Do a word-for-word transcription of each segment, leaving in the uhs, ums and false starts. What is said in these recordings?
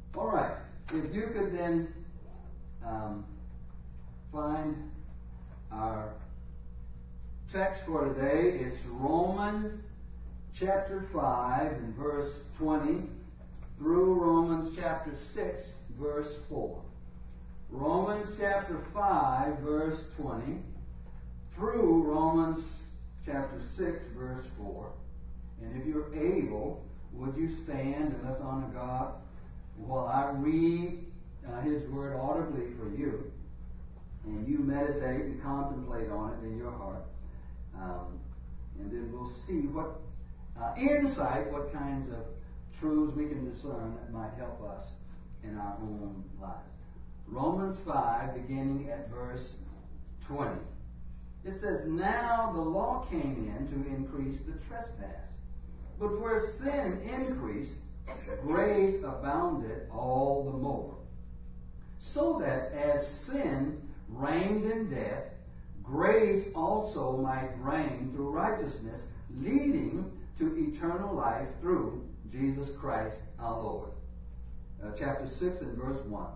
All right. If you could then um, find our text for today, it's Romans chapter five and verse twenty through Romans chapter six, verse four. Romans chapter five, verse twenty through Romans chapter six, verse four. And if you're able, would you stand and let's honor God while I read uh, His Word audibly for you, and you meditate and contemplate on it in your heart. Um, and then we'll see what uh, insight, what kinds of truths we can discern that might help us in our own lives. Romans five, beginning at verse twenty. It says, "Now the law came in to increase the trespass. But where sin increased, grace abounded all the more. So that as sin reigned in death, grace also might reign through righteousness, leading to eternal life through Jesus Christ our Lord." Uh, chapter six and verse one.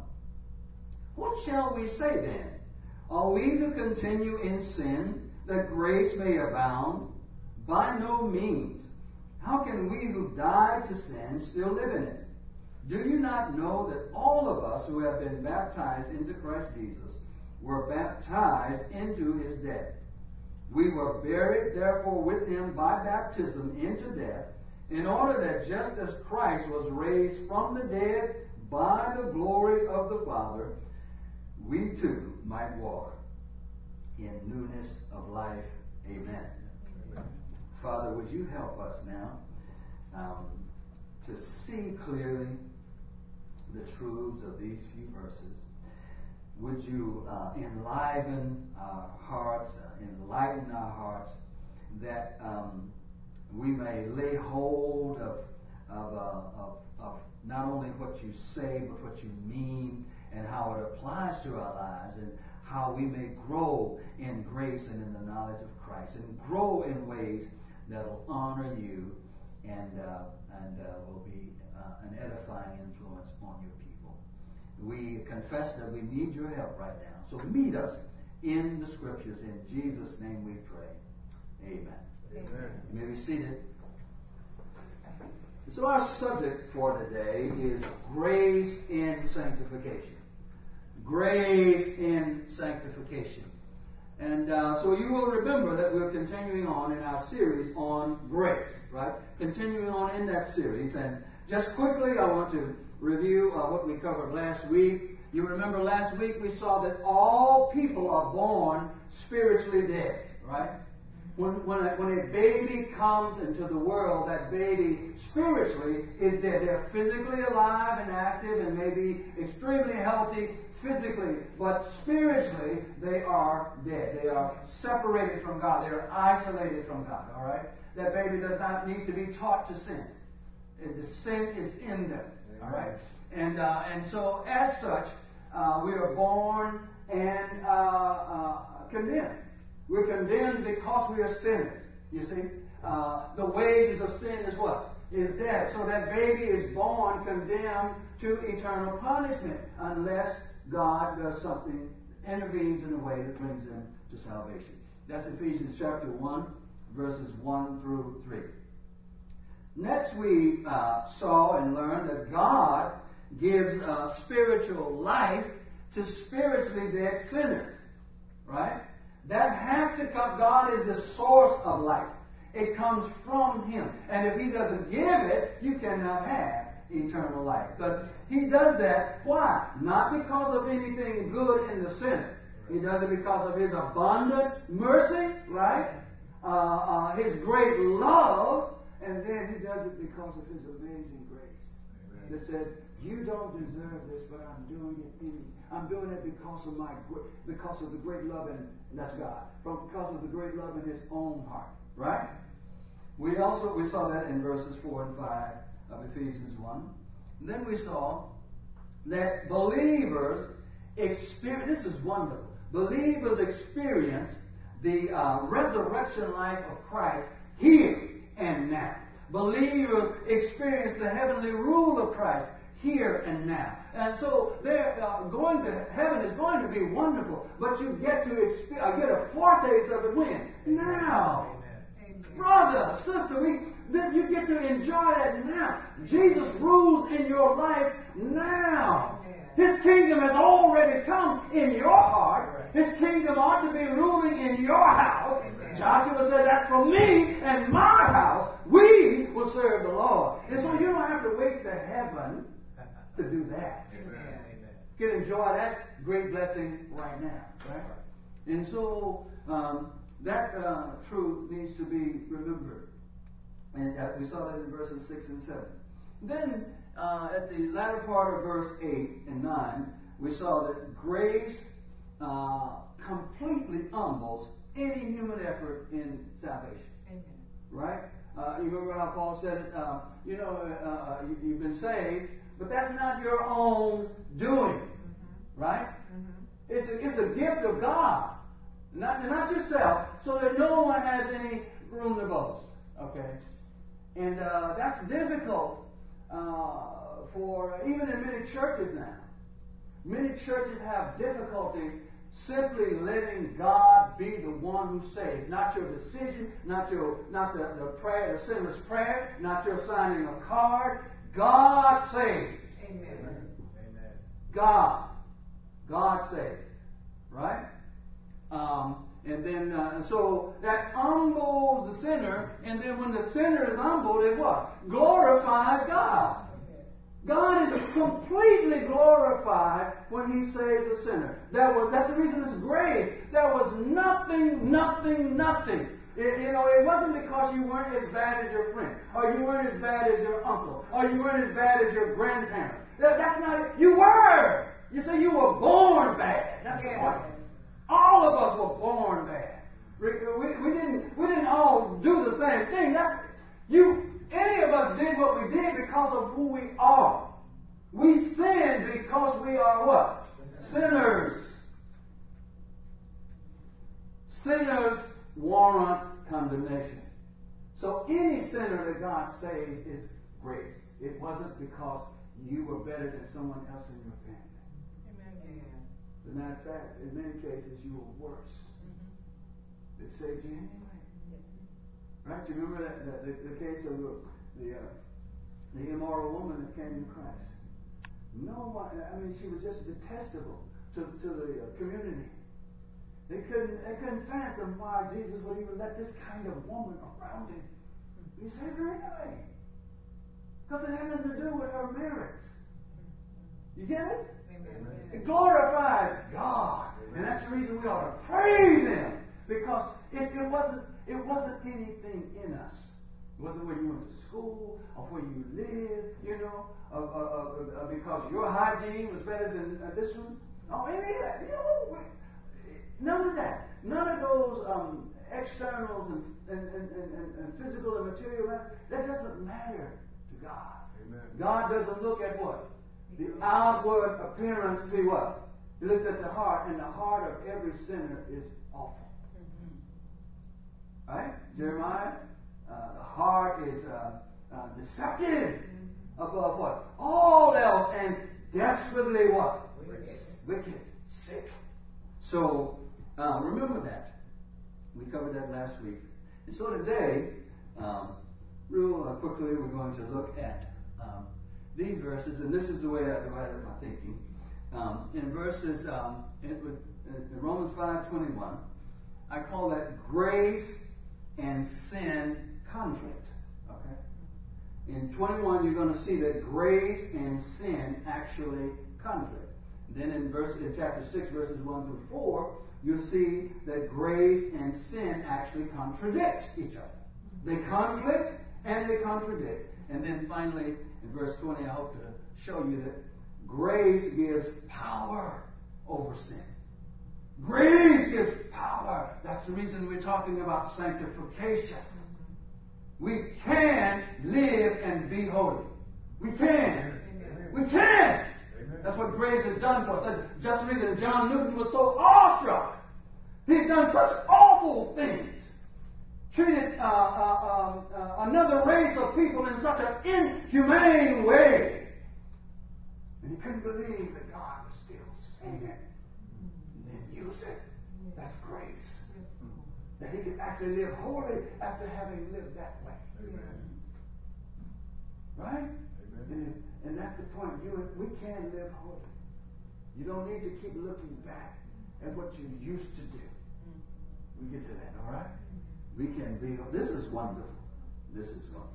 "What shall we say then? Are we to continue in sin that grace may abound? By no means. How can we who died to sin still live in it? Do you not know that all of us who have been baptized into Christ Jesus were baptized into His death? We were buried, therefore, with Him by baptism into death, in order that just as Christ was raised from the dead by the glory of the Father, we too might walk in newness of life. Amen." Amen. Father, would you help us now um, to see clearly the truths of these few verses? Would you uh, enliven our hearts, uh, enlighten our hearts, that um, we may lay hold of, of, uh, of, of not only what you say, but what you mean, and how it applies to our lives, and how we may grow in grace and in the knowledge of Christ, and grow in ways that will honor you and uh, and uh, will be uh, an edifying influence on your people. We confess that we need your help right now. So meet us in the Scriptures. In Jesus' name we pray. Amen. Amen. You may be seated. So our subject for today is grace in sanctification. Grace in sanctification. And uh, so you will remember that we're continuing on in our series on grace, right? Continuing on in that series. And just quickly, I want to review uh, what we covered last week. You remember last week we saw that all people are born spiritually dead, right? When, when, a, when a baby comes into the world, that baby spiritually is dead. They're physically alive and active and maybe extremely healthy physically, but spiritually they are dead. They are separated from God. They are isolated from God, all right? That baby does not need to be taught to sin. The sin is in them, all right? And, uh, and so as such, uh, we are born and uh, uh, condemned. We're condemned because we are sinners. You see, uh, the wages of sin is what? Is death. So that baby is born condemned to eternal punishment unless God does something, intervenes in a way that brings them to salvation. That's Ephesians chapter one, verses one through three. Next we uh, saw and learned that God gives uh, spiritual life to spiritually dead sinners. Right? That has to come. God is the source of life. It comes from Him. And if He doesn't give it, you cannot have eternal life. But He does that. Why? Not because of anything good in the sinner. He does it because of His abundant mercy, right? Uh, uh, His great love. And then He does it because of His amazing grace. Amen. That says, you don't deserve this, but I'm doing it in I'm doing it because of my because of the great love, and, and that's God. From because of the great love in His own heart, right? We also we saw that in verses four and five of Ephesians one. And then we saw that believers experience. This is wonderful. Believers experience the uh, resurrection life of Christ here and now. Believers experience the heavenly rule of Christ here and now. And so they're uh, going to heaven is going to be wonderful, but you get to exp- uh, get a foretaste of it when? Now. Amen. Brother, sister, we, that you get to enjoy that now. Jesus rules in your life now. His kingdom has already come in your heart. His kingdom ought to be ruling in your house. Amen. Joshua said that for me and my house, we will serve the Lord. And so you don't have to wait to heaven to do that. Amen. You can enjoy that great blessing right now. Right? And so um, that uh, truth needs to be remembered. And uh, we saw that in verses six and seven. Then uh, at the latter part of verse eight and nine, we saw that grace uh, completely humbles any human effort in salvation. Amen. Right? Uh, you remember how Paul said it? Uh, you know, uh, you, you've been saved, but that's not your own doing. Mm-hmm. Right? Mm-hmm. It's, a, it's a gift of God, not, not yourself, so that no one has any room to boast. Okay? And uh, that's difficult uh, for even in many churches now. Many churches have difficulty simply letting God be the one who saves. Not your decision, not your not the, the prayer, the sinner's prayer, not your signing a card. God saves. Amen. Amen. God. God saves. Right? Um, and then, uh, and so that humbles the sinner, and then when the sinner is humbled, it what? Glorifies God. God is completely glorified when He saves the sinner. That was, that's the reason it's grace. There was nothing, nothing, nothing. It, you know, it wasn't because you weren't as bad as your friend, or you weren't as bad as your uncle, or you weren't as bad as your grandparents. That, that's not it. You were. You say you were born bad. That's the point. All of us were born bad. We, we, we didn't. We didn't all do the same thing. That's you. Any of us did what we did because of who we are. We sin because we are what? Sinners. Sinners warrant condemnation. So any sinner that God saves is grace. It wasn't because you were better than someone else in your family. Amen. As a matter of fact, in many cases, you were worse. Mm-hmm. It saved you anyway. Right? You remember that, that the, the case of the the, uh, the immoral woman that came to Christ? No one. I mean, she was just detestable to, to the uh, community. They couldn't. They couldn't fathom why Jesus would even let this kind of woman around him. He saved her anyway, because it had nothing to do with her merits. You get it? Amen. It glorifies God, Amen. And that's the reason we ought to praise Him, because it, it wasn't. It wasn't anything in us. It wasn't where you went to school or where you live, you know, uh, uh, uh, because your hygiene was better than uh, this one. Oh, any of that. You know, none of that. None of those um, externals and, and, and, and, and physical and material, that doesn't matter to God. Amen. God doesn't look at what? The outward appearance. See what? He looks at the heart, and the heart of every sinner is awful. Right? Jeremiah, uh, the heart is uh, uh, deceptive above what? All else, and desperately what? Wicked. Wicked. Sick. So, um, remember that. We covered that last week. And so today, um, real uh, quickly, we're going to look at um, these verses, and this is the way I divided my thinking. Um, in verses, um, in, in Romans five twenty-one, I call that grace and sin conflict. Okay? In twenty-one, you're going to see that grace and sin actually conflict. Then in verse in chapter six, verses one through four, you'll see that grace and sin actually contradict each other. They conflict and they contradict. And then finally, in verse twenty, I hope to show you that grace gives power over sin. Grace gives power. That's the reason we're talking about sanctification. We can live and be holy. We can. Amen. We can. Amen. That's what grace has done for us. That's just the reason John Newton was so awestruck. He's done such awful things. Treated uh, uh, uh, another race of people in such an inhumane way. he couldn't believe that God was still saving and then use it. That's grace. That he could actually live holy after having lived that way. Amen. Right? Amen. And, and that's the point. You and we can live holy. You don't need to keep looking back at what you used to do. We get to that, all right? We can be. This is wonderful. This is wonderful.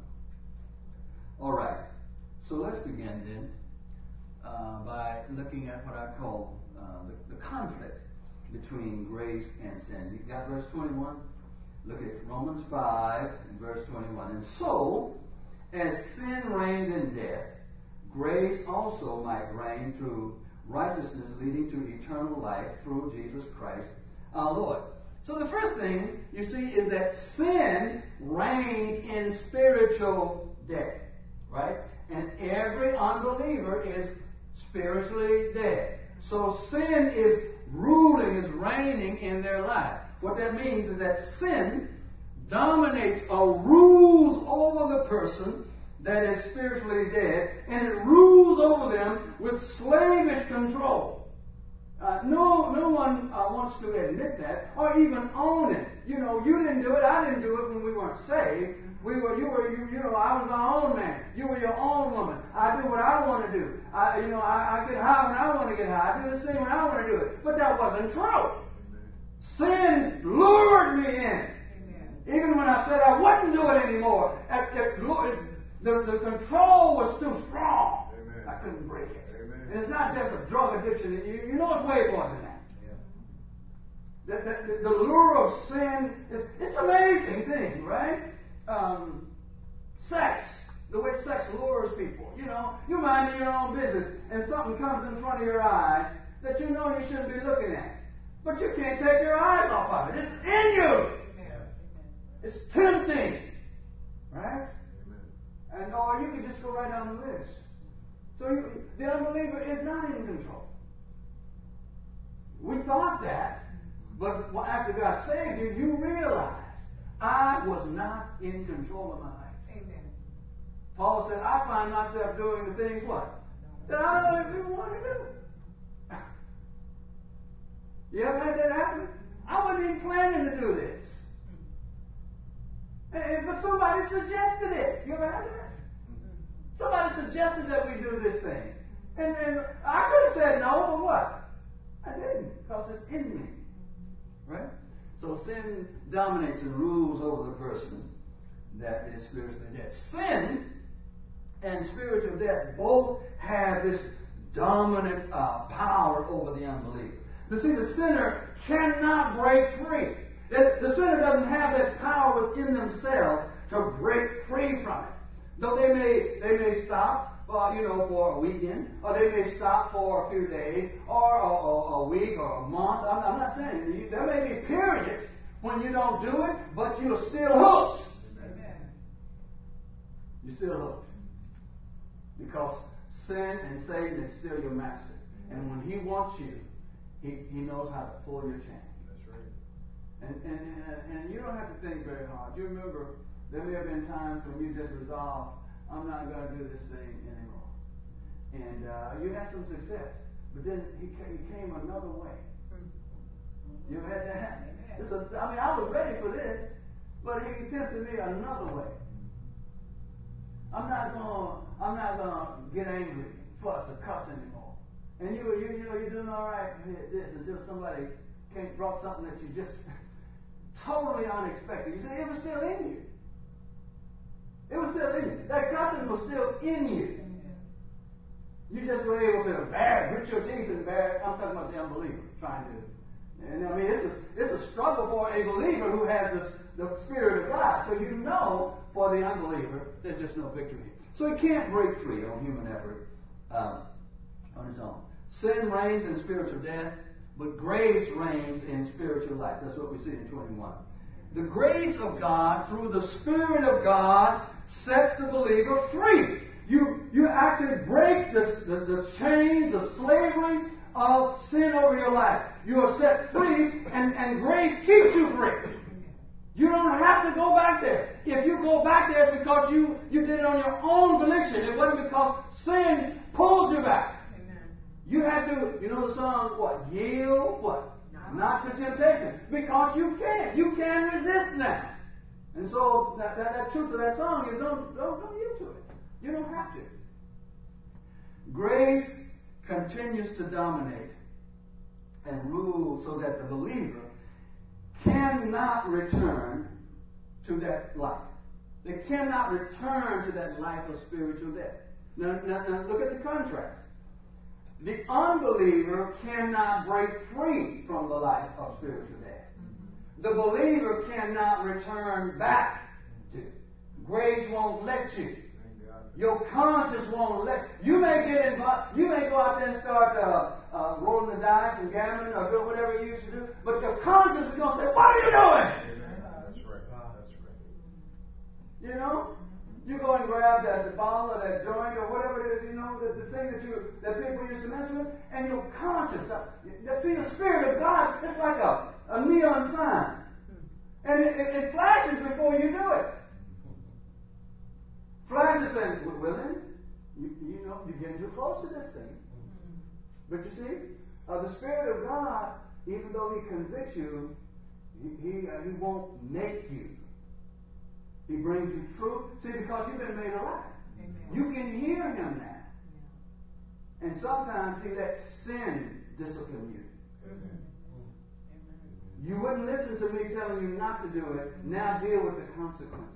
All right. So let's begin then uh, by looking at what I call uh, the, the conflict between grace and sin. You got verse twenty-one? Look at Romans five and verse twenty-one. And so, as sin reigned in death, grace also might reign through righteousness leading to eternal life through Jesus Christ our Lord. So the first thing you see is that sin reigns in spiritual death, right? And every unbeliever is spiritually dead. So sin is ruling, is reigning in their life. What that means is that sin dominates or rules over the person that is spiritually dead, and it rules over them with slavish control. Uh, no, no one uh, wants to admit that or even own it. You know, you didn't do it. I didn't do it when we weren't saved. We were, you were, you, you know, I was my own man. You were your own woman. I do what I want to do. I, you know, I, I get high when I want to get high. I do the same when I want to do it. But that wasn't true. Amen. Sin lured me in. Amen. Even when I said I wouldn't do it anymore, at, at, the, the control was too strong. Amen. I couldn't break it. Amen. And it's not just a drug addiction. You, you know it's way more than that. Yeah. The, the, the lure of sin is it's an amazing thing, right? Um, sex, the way sex lures people. You know, you're minding your own business and something comes in front of your eyes that you know you shouldn't be looking at. But you can't take your eyes off of it. It's in you. Amen. It's tempting. Right? Amen. And or you can just go right down the list. So you, the unbeliever is not in control. We thought that, but after God saved you, you realize I was not in control of my life. Amen. Paul said, I find myself doing the things what? That I don't even want to do. You ever had that happen? I wasn't even planning to do this. And, but somebody suggested it. You ever had that? Somebody suggested that we do this thing. And, and I could have said no, but what? I didn't, because it's in me. Right? So sin dominates and rules over the person that is spiritually dead. Sin and spiritual death both have this dominant uh, power over the unbeliever. You see, the sinner cannot break free. The sinner doesn't have that power within themselves to break free from it. Though they may they may stop, uh, you know, for a weekend, or they may stop for a few days, or a, a, a week, or a month. I'm, I'm not saying you, there may be periods when you don't do it, but you're still hooked. Amen. You're still hooked because sin and Satan is still your master, and when he wants you, he he knows how to pull your chain. That's right. And and and, and you don't have to think very hard. You remember. There may have been times when you just resolved, I'm not going to do this thing anymore. And uh, you had some success. But then he came, he came another way. You ever had that happen? This is, I mean, I was ready for this, but he tempted me another way. I'm not going I'm not going to get angry, fuss, or cuss anymore. And you, you, you know, you're doing all right with this until somebody came, brought something that you just totally unexpected. You say, it was still in you. It was still in you. That cussing was still in you. You just were able to bear, grit your teeth and bear. I'm talking about the unbeliever trying to. And I mean, it's a, it's a struggle for a believer who has this, the Spirit of God. So you know, for the unbeliever, there's just no victory. So he can't break free on human effort um, on his own. Sin reigns in spiritual death, but grace reigns in spiritual life. That's what we see in twenty-one. The grace of God, through the Spirit of God, sets the believer free. You, you actually break the, the, the chains, the slavery of sin over your life. You are set free, and, and grace keeps you free. You don't have to go back there. If you go back there, it's because you, you did it on your own volition. It wasn't because sin pulled you back. Amen. You had to, you know the song, what? Yield, what? No. Not to temptation. Because you can't. You can't resist now. And so that, that, that truth of that song is don't, don't, don't yield to it. You don't have to. Grace continues to dominate and rule so that the believer cannot return to that life. They cannot return to that life of spiritual death. Now, now, now look at the contrast. The unbeliever cannot break free from the life of spiritual death. The believer cannot return back to it. Grace won't let you. Your conscience won't let you. May get involved. You may go out there and start uh, uh, rolling the dice and gambling or doing whatever you used to do. But your conscience is going to say, "What are you doing?" That's right. That's right. You know, you go and grab that the bottle or that joint or whatever it is. You know, the, the thing that you that people used to mess with, and your conscience. Uh, see, the Spirit of God. It's like a, a neon sign, and it, it, it flashes before you do it. Flashes saying, "William, you, you know, you're getting too close to this thing." But you see, uh, the Spirit of God, even though He convicts you, He He, uh, he won't make you. He brings you truth. See, because you've been made alive. Amen. You can hear Him now. Yeah. And sometimes He lets sin discipline you. Amen. You wouldn't listen to me telling you not to do it. Now deal with the consequences.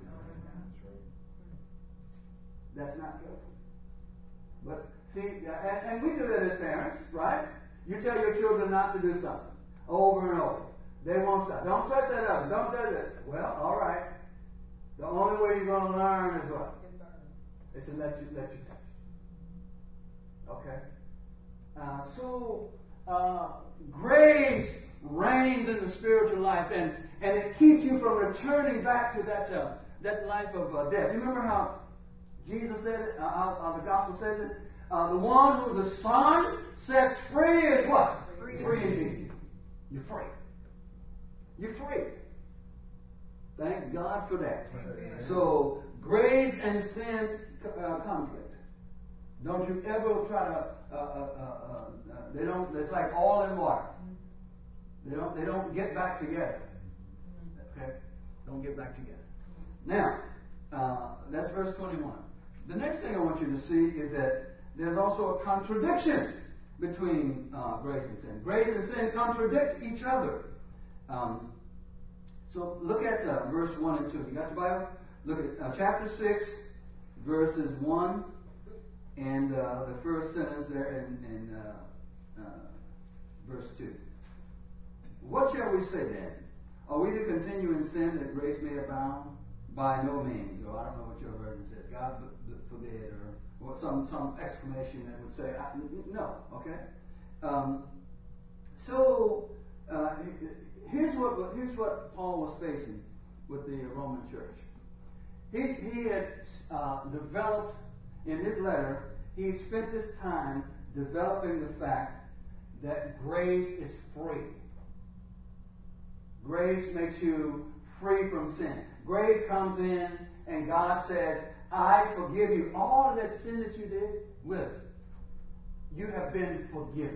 That's not guilty. But see, and, and we do that as parents, right? You tell your children not to do something over and over. They won't stop. Don't touch that up. Don't touch it. Well, all right. The only way you're going to learn is what? It's to let you let you touch it. Okay. Uh, so uh, grace reigns in the spiritual life, and and it keeps you from returning back to that uh, that life of uh, death. You remember how Jesus said it, uh, uh, the gospel says it, uh, the one who the Son sets free is what? Free, free indeed. You're free. You're free. Thank God for that. Amen. So, grace and sin uh, conflict. Don't you ever try to, uh, uh, uh, uh, they don't, it's like oil and water. They don't, they don't get back together. Okay? Don't get back together. Now, uh, that's verse twenty-one. The next thing I want you to see is that there's also a contradiction between uh, grace and sin. Grace and sin contradict each other. Um, so look at uh, verse one and two. You got your Bible? Look at uh, chapter six, verses one and uh, the first sentence there in, in uh, uh, verse two. What shall we say then? Are we to continue in sin that grace may abound? By no means. Or I don't know what your version says. God forbid, or, or some some exclamation that would say, no. Okay. Um, so uh, here's what here's what Paul was facing with the Roman church. He he had uh, developed in his letter. He spent this time developing the fact that grace is free. Grace makes you free from sin. Grace comes in and God says, I forgive you. All of that sin that you did, with you have been forgiven.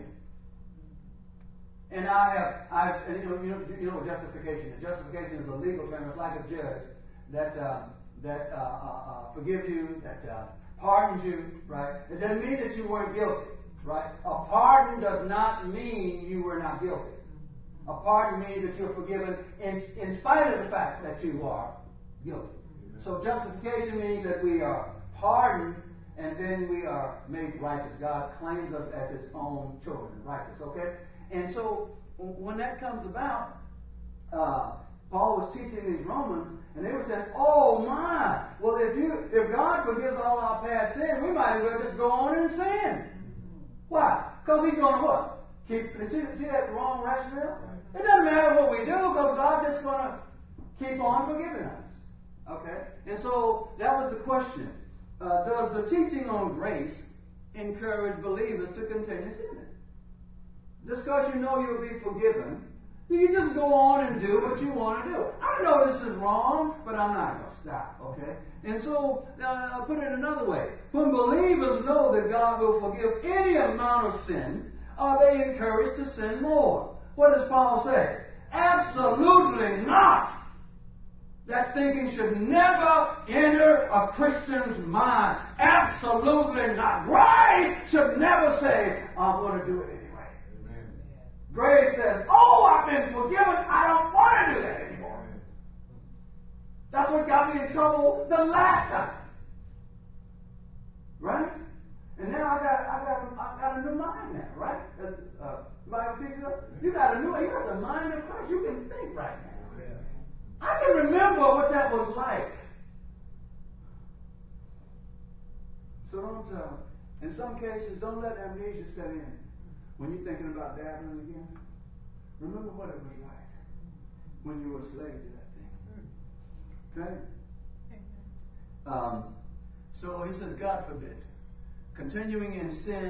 And I have, I've, and you know, you know, you know, justification. The justification is a legal term. It's like a judge that uh, that uh, uh, uh, forgives you, that uh, pardons you. Right? It doesn't mean that you weren't guilty. Right? A pardon does not mean you were not guilty. A pardon means that you're forgiven in, in spite of the fact that you are guilty. Amen. So justification means that we are pardoned and then we are made righteous. God claims us as His own children, righteous. Okay? And so when that comes about, uh, Paul was teaching these Romans, and they were saying, "Oh my! Well, if you if God forgives all our past sin, we might as well just go on and sin." Why? Because He's going to what? Keep. See, see that wrong rationale? It doesn't matter what we do because God's just going to keep on forgiving us. Okay? And so that was the question. Uh, does the teaching on grace encourage believers to continue sinning? Just because you know you'll be forgiven You just go on and do what you want to do. I know this is wrong, but I'm not going to stop, okay? And so, uh, I'll put it another way. When believers know that God will forgive any amount of sin, are they encouraged to sin more? What does Paul say? Absolutely not. That thinking should never enter a Christian's mind. Absolutely not. Grace should never say, I'm going to do it anyway. Amen. Grace says, oh, I've been forgiven. I don't want to do that anymore. Amen. That's what got me in trouble the last time. Right? And now I got, I got, I got a new mind now, right? As uh, the Bible teaches us, you got a new, you got the mind of Christ. You can think right now. I can remember what that was like. So don't, uh, in some cases, don't let amnesia set in. When you're thinking about dabbling again, remember what it was like when you were a slave to that thing. Okay? Um, so he says, God forbid. Continuing in sin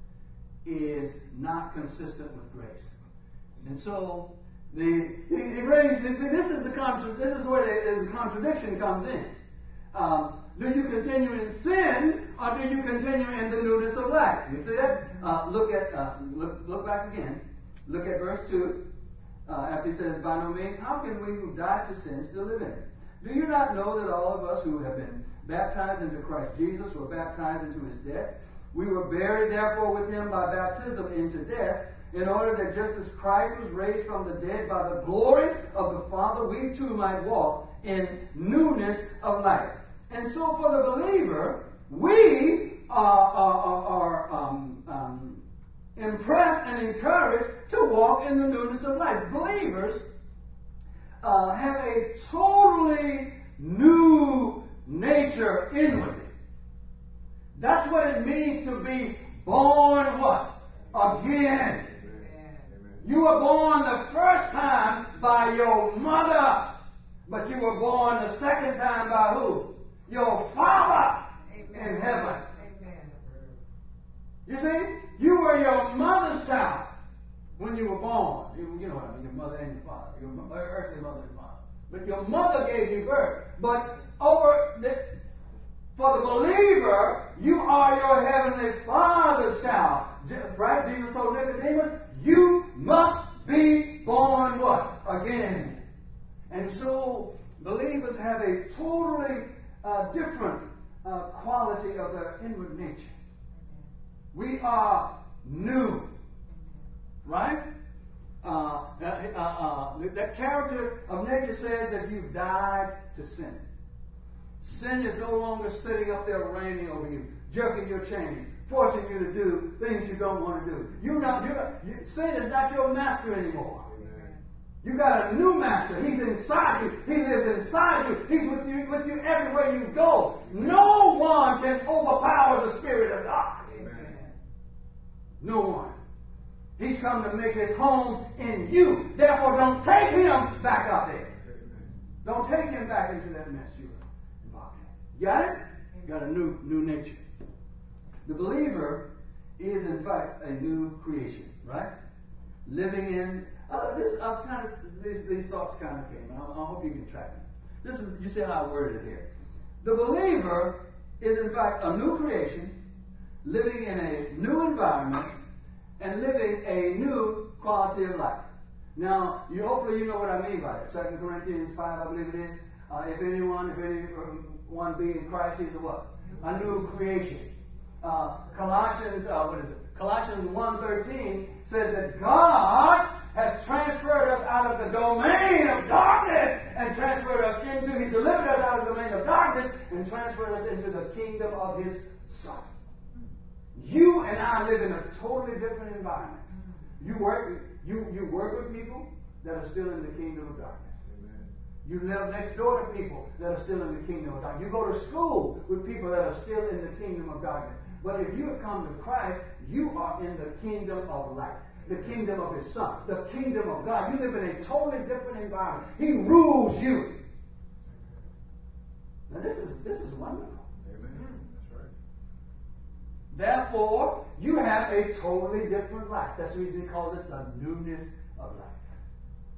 is not consistent with grace. And so, The, he, he brings, see, this is the contra, this is where the, the contradiction comes in. Um, do you continue in sin, or do you continue in the newness of life? You see that? Uh, look at, uh, look, look back again. Look at verse two. Uh, after he says, by no means, how can we who died to sin still live in it? Do you not know that all of us who have been baptized into Christ Jesus were baptized into his death? We were buried, therefore, with him by baptism into death, in order that just as Christ was raised from the dead by the glory of the Father, we too might walk in newness of life. And so for the believer, we are, are, are um, um, impressed and encouraged to walk in the newness of life. Believers uh, have a totally new nature inwardly. That's what it means to be born what? Again. You were born the first time by your mother, but you were born the second time by who? Your Father Amen. In heaven. Amen. You see, you were your mother's child when you were born. You, you know what I mean, your mother and your father, your earthly mother and father. But your mother gave you birth. But over the, for the believer, you are your heavenly Father's child. Right? Jesus told Nicodemus, you must be born what? Again. And so believers have a totally uh, different uh, quality of their inward nature. We are new. Right? Uh, uh, uh, uh, that character of nature says that you've died to sin. Sin is no longer sitting up there reigning over you, jerking your chain, forcing you to do things you don't want to do. You're not, you're not, you, sin is not your master anymore. Amen. You got a new master. He's inside you. He lives inside you. He's with you, with you everywhere you go. No one can overpower the Spirit of God. Amen. No one. He's come to make his home in you. Therefore, don't take him back out there. Amen. Don't take him back into that mess you were involved in. Got it? Got a new new nature. The believer is, in fact, a new creation, right? Living in uh, this. Uh, kind of these, these thoughts kind of came. I, I hope you can track them. This is you see how I worded it here. The believer is, in fact, a new creation, living in a new environment, and living a new quality of life. Now, you hopefully you know what I mean by it. Second Corinthians five, I believe it is. Uh, if anyone, if anyone be in Christ, he's a what? A new creation. Uh, Colossians, uh, what is it? Colossians one thirteen says that God has transferred us out of the domain of darkness and transferred us into, He delivered us out of the domain of darkness and transferred us into the kingdom of His Son. You and I live in a totally different environment. You work, you, you work with people that are still in the kingdom of darkness. You live next door to people that are still in the kingdom of darkness. You go to school with people that are still in the kingdom of darkness. But if you have come to Christ, you are in the kingdom of light, the kingdom of His Son, the kingdom of God. You live in a totally different environment. He rules you. Now this is this is wonderful. Amen. That's right. Therefore, you have a totally different life. That's the reason He calls it the newness of life.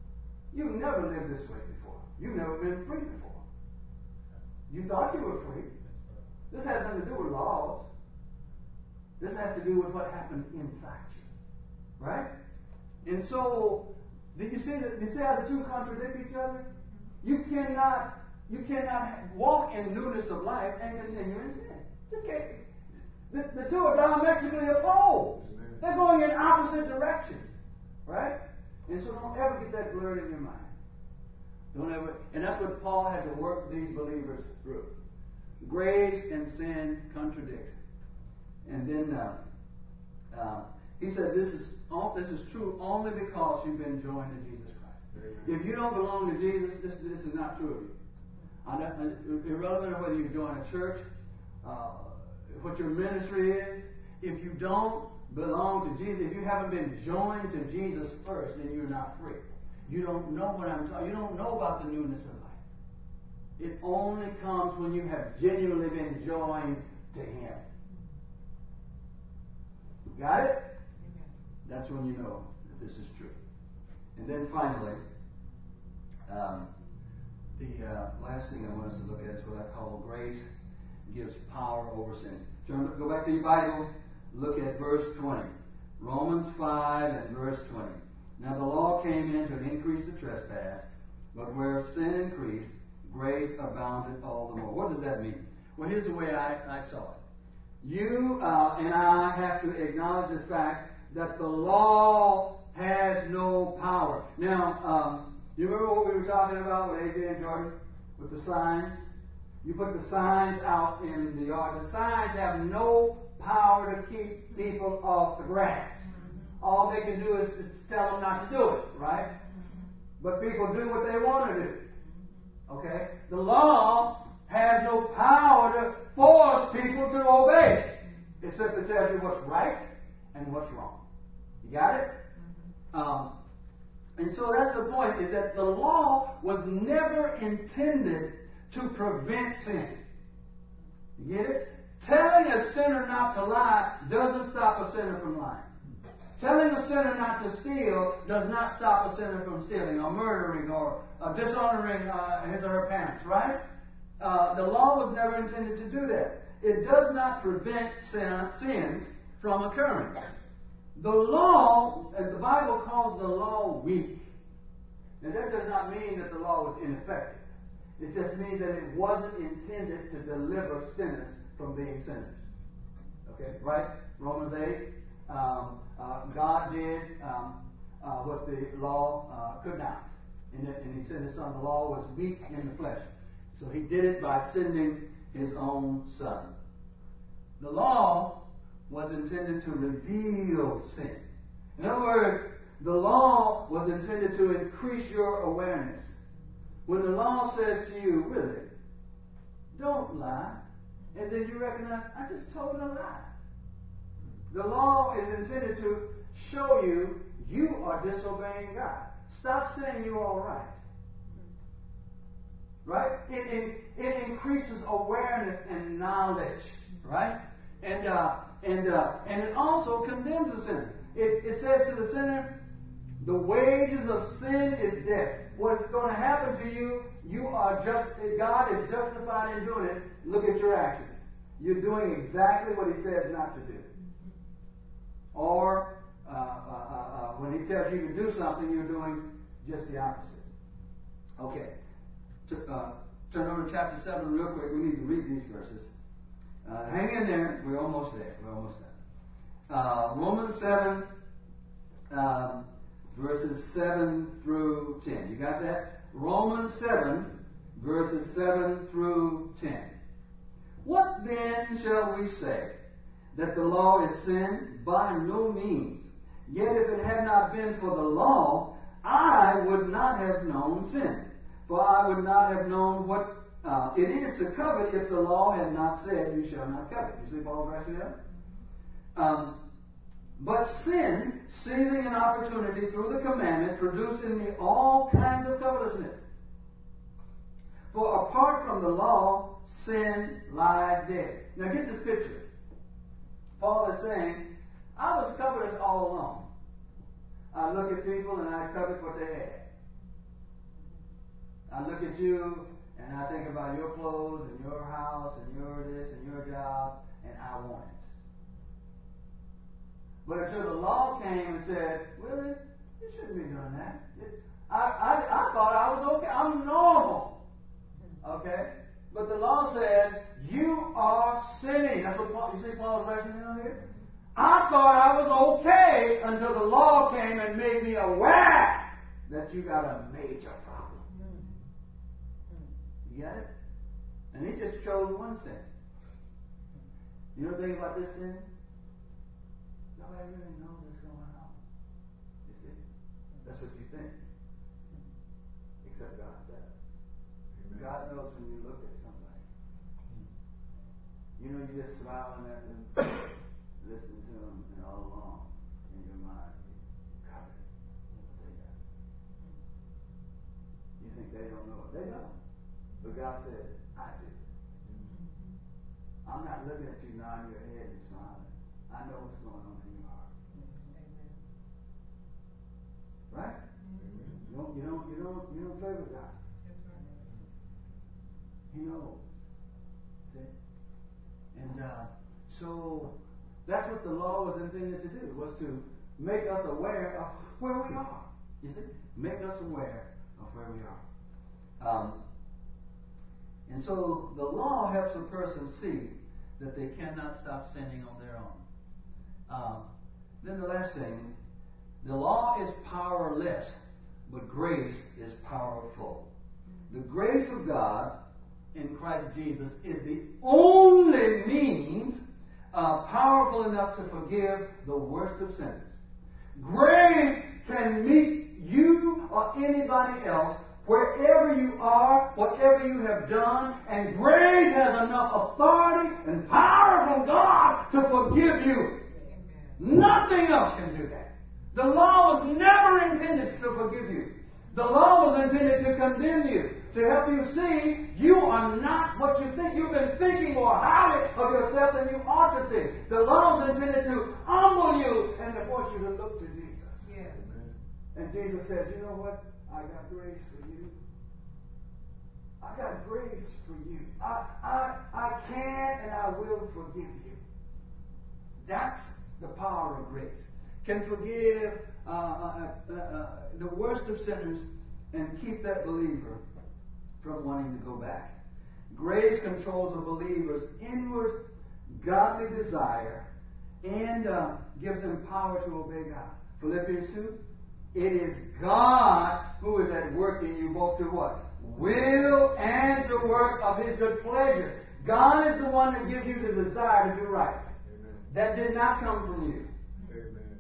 You've never lived this way before. You've never been free before. You thought you were free. This has nothing to do with laws. This has to do with what happened inside you. Right? And so, did you see that? You see how the two contradict each other? You cannot, you cannot walk in newness of life and continue in sin. Just can't. The, the two are diametrically opposed. They're going in opposite directions. Right? And so don't ever get that blurred in your mind. Don't ever, and that's what Paul had to work these believers through. Grace and sin contradict. And then uh, uh, he said this is this is true only because you've been joined to Jesus Christ. If you don't belong to Jesus, this this is not true of you. Not, irrelevant of whether you join a church, uh, what your ministry is, if you don't belong to Jesus, if you haven't been joined to Jesus first, then you're not free. You don't know what I'm talking. You don't know about the newness of life. It only comes when you have genuinely been joined to Him. Got it? That's when you know that this is true. And then finally, um, the uh, last thing I want us to look at is what I call grace gives power over sin. Turn, go back to your Bible. Look at verse twenty. Romans five and verse twenty. Now the law came in to increase the trespass, but where sin increased, grace abounded all the more. What does that mean? Well, here's the way I, I saw it. You uh, and I have to acknowledge the fact that the law has no power. Now, um, you remember what we were talking about with A J and Jordan? With the signs? You put the signs out in the yard. The signs have no power to keep people off the grass. All they can do is tell them not to do it, right? But people do what they want to do. Okay? The law has no power to force people to obey. It simply tells you what's right and what's wrong. You got it? Um, and so that's the point, is that the law was never intended to prevent sin. You get it? Telling a sinner not to lie doesn't stop a sinner from lying. Telling a sinner not to steal does not stop a sinner from stealing or murdering or uh, dishonoring uh, his or her parents, right? Uh, the law was never intended to do that. It does not prevent sin, sin from occurring. The law, as the Bible calls the law weak. Now that does not mean that the law was ineffective. It just means that it wasn't intended to deliver sinners from being sinners. Okay, right? Romans eight. Um, uh, God did um, uh, what the law uh, could not. And, that, and He sent His Son. The law was weak in the flesh. So He did it by sending His own Son. The law was intended to reveal sin. In other words, the law was intended to increase your awareness. When the law says to you, really, don't lie, and then you recognize, I just told a lie. The law is intended to show you you are disobeying God. Stop saying you're all right. Right? It, it, it increases awareness and knowledge. Right? And uh, and uh, and it also condemns the sinner. It, it says to the sinner, the wages of sin is death. What's going to happen to you, you are just, God is justified in doing it. Look at your actions. You're doing exactly what He says not to do. Or uh, uh, uh, when He tells you to do something, you're doing just the opposite. Okay. T- uh, turn over to chapter seven real quick. We need to read these verses. Uh, hang in there. We're almost there. We're almost there. Uh, Romans seven, um, verses seven through ten. You got that? Romans seven, verses seven through ten. What then shall we say? That the law is sin? By no means. Yet if it had not been for the law, I would not have known sin. For I would not have known what uh, it is to covet if the law had not said, you shall not covet. You see Paul's rationale? Um, but sin, seizing an opportunity through the commandment, produced in me all kinds of covetousness. For apart from the law, sin lies dead. Now get this picture. Paul is saying, I was covetous all along. I look at people and I covet what they had. I look at you and I think about your clothes and your house and your this and your job, and I want it. But until the law came and said, really? You shouldn't be doing that. I, I, I thought I was okay. I'm normal. Okay? But the law says, you are sinning. That's what Paul, you see Paul's rationale here? I thought I was okay until the law came and made me aware that you got a major problem. You get it? And he just chose one sin. You know the thing about this sin? Nobody really knows what's going on. You see? That's what you think. Except God does. Amen. God knows when you look at somebody. You know, you're just smiling at them, listening to them, and all along in your mind, you cover what they got. You think they don't know it. They know. But God says, I do. I'm not looking at you nodding your head and smiling. I know what's going on in your heart. Right? You don't, you don't, you don't, you don't favor God. He knows. See? And uh, so that's what the law was intended to do, was to make us aware of where we are. You see? Make us aware of where we are. Um, and so the law helps a person see that they cannot stop sinning on their own. Um, then the last thing, the law is powerless, but grace is powerful. The grace of God in Christ Jesus is the only means uh, powerful enough to forgive the worst of sinners. Grace can meet you or anybody else wherever you are, whatever you have done, and grace has enough authority and power from God to forgive you. Nothing else can do that. The law was never intended to forgive you. The law was intended to condemn you, to help you see you are not what you think. You've been thinking more highly of yourself than you ought to think. The law was intended to humble you and to force you to look to Jesus. Yeah. And Jesus says, you know what? I got grace for you. I got grace for you. I, I, I can and I will forgive you. That's the power of grace. Can forgive uh, uh, uh, uh, the worst of sinners and keep that believer from wanting to go back. Grace controls a believer's inward godly desire and uh, gives them power to obey God. Philippians two, it is God who is at work in you both to what? Will and to work of His good pleasure. God is the one that gives you the desire to do right. Amen. That did not come from you. Amen.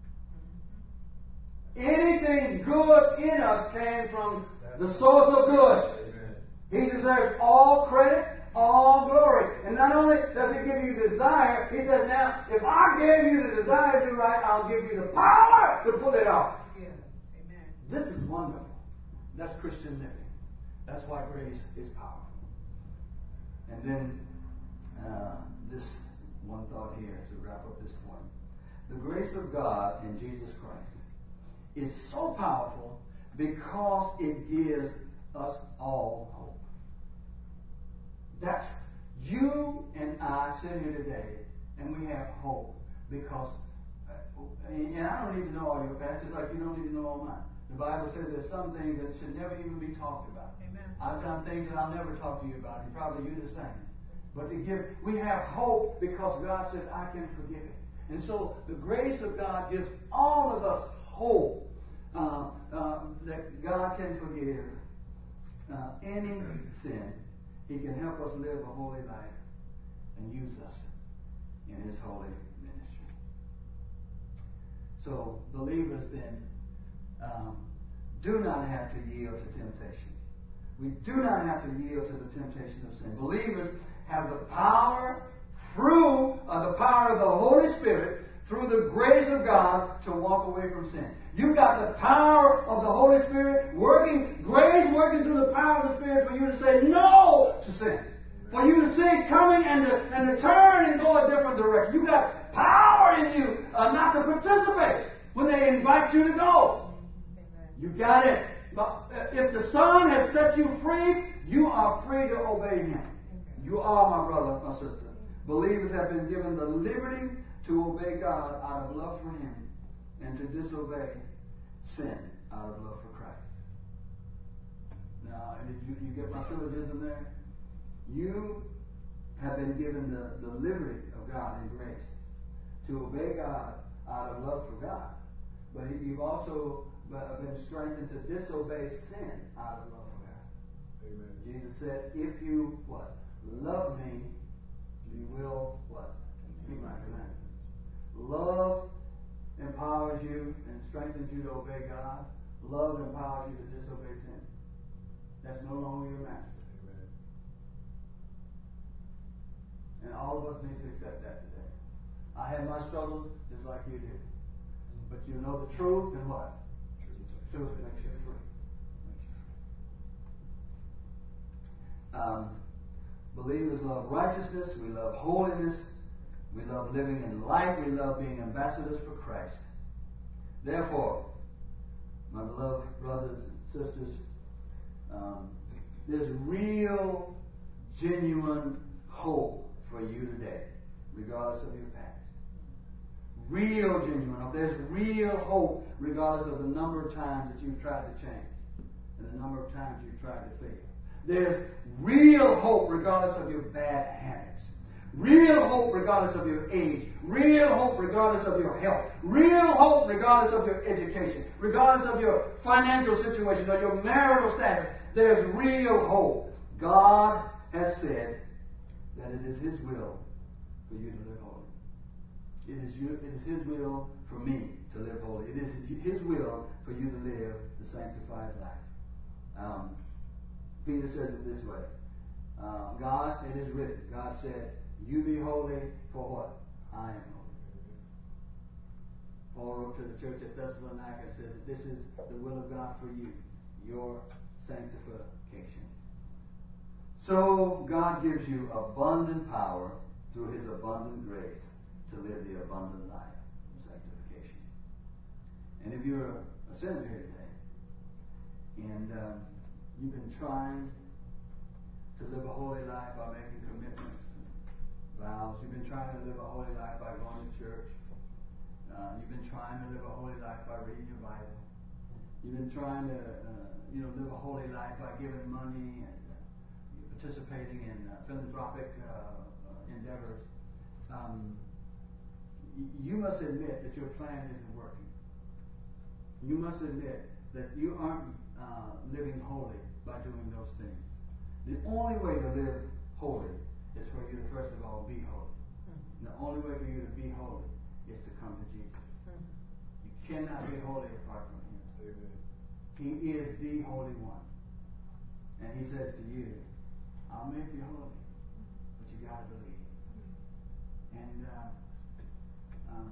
Anything good in us came from the source of good. Amen. He deserves all credit, all glory. And not only does He give you desire, He says, now, if I gave you the desire to do right, I'll give you the power to pull it off. Yeah. Amen. This is wonderful. That's Christian living. That's why grace is powerful. And then uh, this one thought here to wrap up this point. The grace of God in Jesus Christ is so powerful because it gives us all hope. That's you and I sit here today and we have hope because, uh, and I don't need to know all your past, just like you don't need to know all mine. The Bible says there's some things that should never even be talked about. Amen. I've done things that I'll never talk to you about, and probably you the same. But to give, we have hope because God says, I can forgive it. And so the grace of God gives all of us hope uh, uh, that God can forgive uh, any sin. He can help us live a holy life and use us in His holy ministry. So believers then um, do not have to yield to temptation. We do not have to yield to the temptation of sin. Believers have the power through uh, the power of the Holy Spirit, through the grace of God, to walk away from sin. You've got the power of the Holy Spirit working, grace working through the power of the Spirit for you to say no to sin. For you to see it coming and to, and to turn and go a different direction. You've got power in you uh, not to participate when they invite you to go. You got it. But if the Son has set you free, you are free to obey Him. You are, my brother, my sister. Believers have been given the liberty to obey God out of love for Him and to disobey sin out of love for Christ. Now, did you, you get my syllogism there? You have been given the, the liberty of God and grace to obey God out of love for God. But you've also been strengthened to disobey sin out of love for God. Amen. Jesus said, if you, what? Love me, you will, what? Keep my commandments. Love empowers you and strengthens you to obey God. Love empowers you to disobey sin. That's no longer your master. Amen. And all of us need to accept that today. I had my struggles just like you did. But you know the truth and what? Truth makes you free. Makes you free. Um, believers love righteousness. We love holiness. We love living in light. We love being ambassadors for Christ. Therefore, my beloved brothers and sisters, um, there's real, genuine hope for you today, regardless of your past. Real, genuine hope. There's real hope regardless of the number of times that you've tried to change and the number of times you've tried to fail. There's real hope regardless of your bad habits. Real hope regardless of your age. Real hope regardless of your health. Real hope regardless of your education. Regardless of your financial situation or your marital status. There's real hope. God has said that it is His will for you to live holy. It is, you, it is His will for me to live holy. It is His will for you to live the sanctified life. Um, Peter says it this way. Uh, God, it is written. God said, you be holy for what? I am holy. Paul wrote to the church at Thessalonica and said that this is the will of God for you, your sanctification. So God gives you abundant power through His abundant grace to live the abundant life of sanctification. And if you're a sinner here today, and um, you've been trying to live a holy life by making commitments and vows, you've been trying to live a holy life by going to church, uh, you've been trying to live a holy life by reading your Bible, you've been trying to uh, you know, live a holy life by giving money and uh, participating in uh, philanthropic uh, uh, endeavors, um, you must admit that your plan isn't working. You must admit that you aren't uh, living holy by doing those things. The only way to live holy is for you to first of all be holy. And the only way for you to be holy is to come to Jesus. You cannot be holy apart from Him. Amen. He is the Holy One. And He says to you, I'll make you holy, but you got to believe. And uh, Um,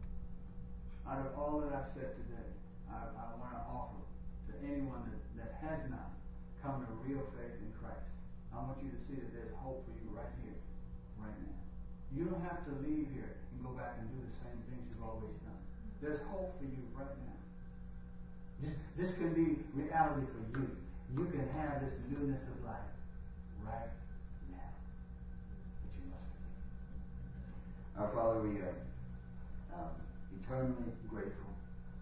out of all that I've said today, I, I want to offer to anyone that, that has not come to real faith in Christ, I want you to see that there's hope for you right here, right now. You don't have to leave here and go back and do the same things you've always done. There's hope for you right now. This, this can be reality for you. You can have this newness of life right now. But you must believe. Our Father, we are Um, eternally grateful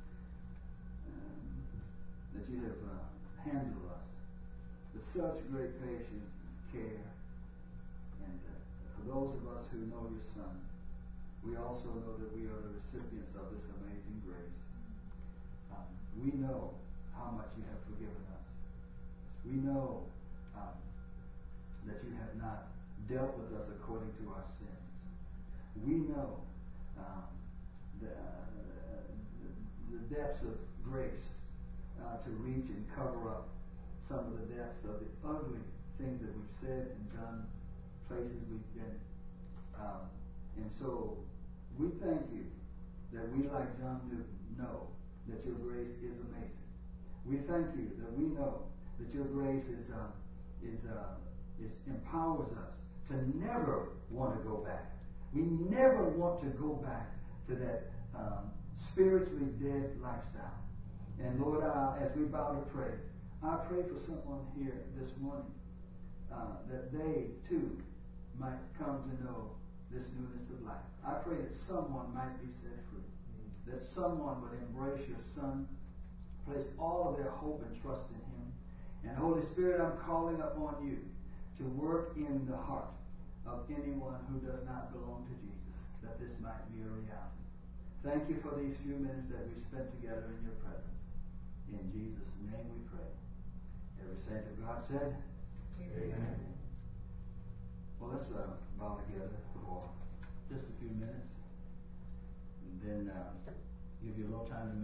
um, that you have uh, handled us with such great patience and care. And uh, for those of us who know your Son, we also know that we are the recipients of this amazing grace. Um, we know how much you have forgiven us. We know um, that you have not dealt with us according to our sins. We know um, The, uh, the, the depths of grace uh, to reach and cover up some of the depths of the ugly things that we've said and done, places we've been. Um, and so we thank you that we, like John Newton, know that your grace is amazing. We thank you that we know that your grace is uh, is uh, is empowers us to never want to go back. We never want to go back to that um, spiritually dead lifestyle. And Lord, uh, as we bow to pray, I pray for someone here this morning uh, that they too might come to know this newness of life. I pray that someone might be set free, that someone would embrace your Son, place all of their hope and trust in Him. And Holy Spirit, I'm calling upon you to work in the heart of anyone who does not belong to Jesus, that this might be a reality. Thank you for these few minutes that we spent together in your presence. In Jesus' name we pray. Every saint of God said, Amen. Amen. Well, let's uh, bow together for just a few minutes, and then uh, give you a little time to